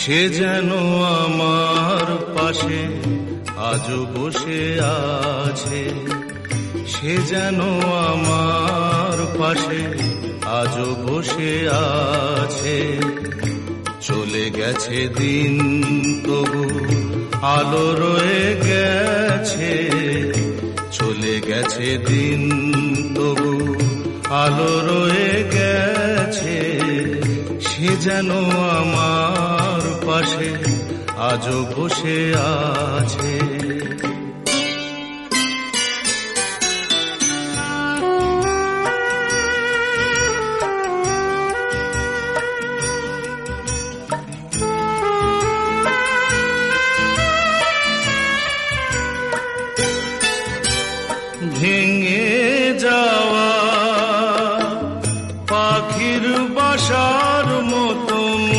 সে যেন আমার পাশে আজও বসে আছে, সে যেন আমার পাশে আজও বসে আছে। চলে গেছে দিন তবু আলো রয়ে গেছে, চলে গেছে দিন তবু আলো রয়ে গেছে। সে যেন আমার পাশে আজও বসে আছে। ভেঙে যাওয়া পাখির বাসার মতো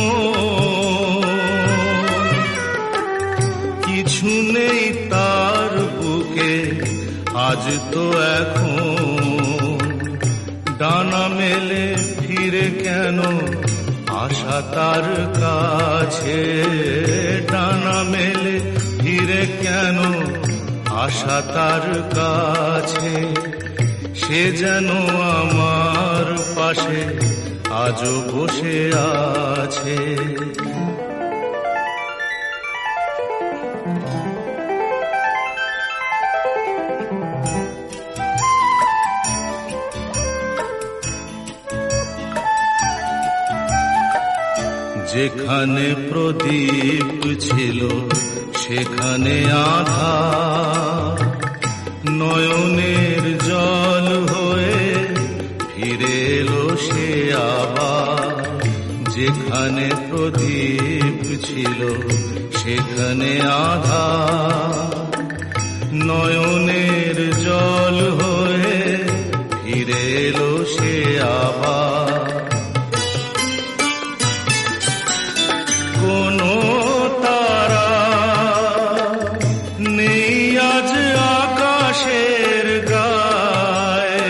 কিছু নেই তার বুকে আজ তো এখন। ডানা মেলে ফিরে কেন আশা তার কাছে, ডানা মেলে ফিরে কেন আশা তার কাছে। সে যেন আমার পাশে আজও বসে আছে। যেখানে প্রদীপ ছিল সেখানে আধার, নয়নের জল হয়ে ফিরে এলো সে আবার। যেখানে প্রদীপ ছিল সেখানে আধার, নয়নের জল হয়ে ফিরে এলো সে আবার। কোনো তারা নেই আজ আকাশের গায়ে,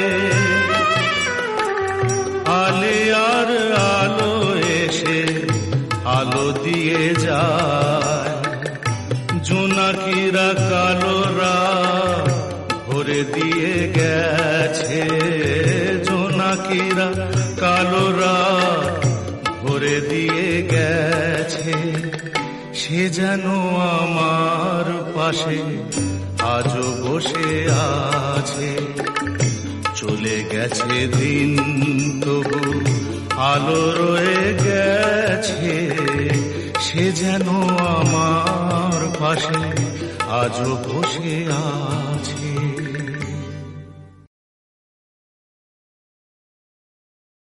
আলে আর আলো এসে আলো দিয়ে যায়। জোনাকিরা কালো রাত ভরে দিয়ে গেছে, জোনাকিরা কালো রাত ভরে দিয়ে গেছে। সে যেন আমার পাশে আজও বসে আছে। চলে গেছে দিন তবু আলো রয়ে গেছে। সে যেন আমার পাশে আজও বসে আছে।